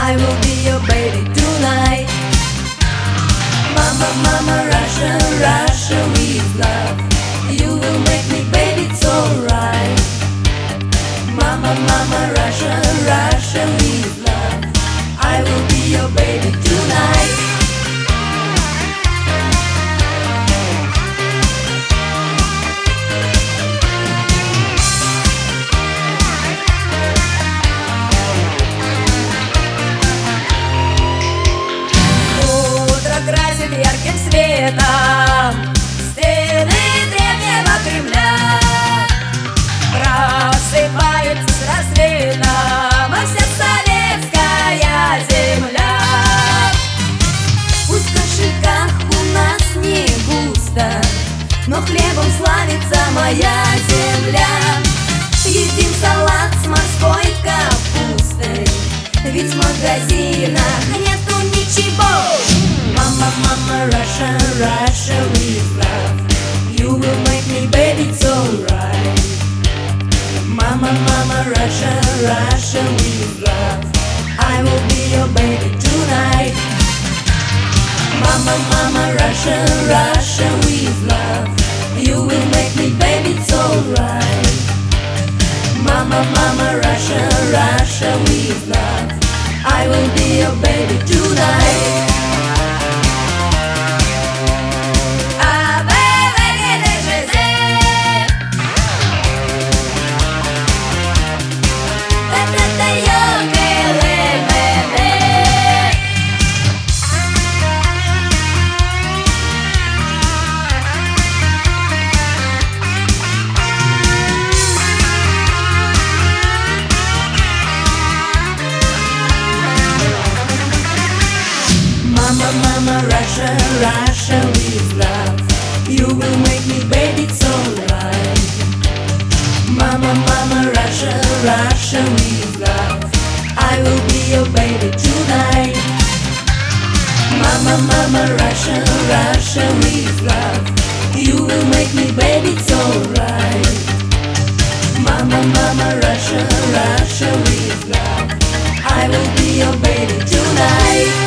I will be your baby tonight. Mama, mama, Russia, Russia with love. You will make me, baby, it's alright. Mama, mama, Russia, Russia with love. I will be your baby tonight. Ярким светом стены древнего Кремля просыпаются с рассветом, а вся советская земля. Пусть в кошельках у нас не густо, но хлебом славится моя земля. Едим салат с морской капустой, ведь в магазинах нету ничего. Mama, mama, Russia, Russia with love. You will make me, baby, it's alright. Mama, mama, Russia, Russia with love. I will be your baby tonight. Mama, mama, Russia, Russia with love. You will make me, baby, it's alright. Mama, mama, Russia, Russia with love. I will be your baby tonight. Mama, mama, Russia, Russia with love. You will make me, baby, it's alright. Mama, mama, Russia, Russia with love. I will be your baby tonight. Mama, mama, Russia, Russia with love. You will make me, baby, it's alright. Mama, mama, Russia, Russia with love. I will be your baby tonight.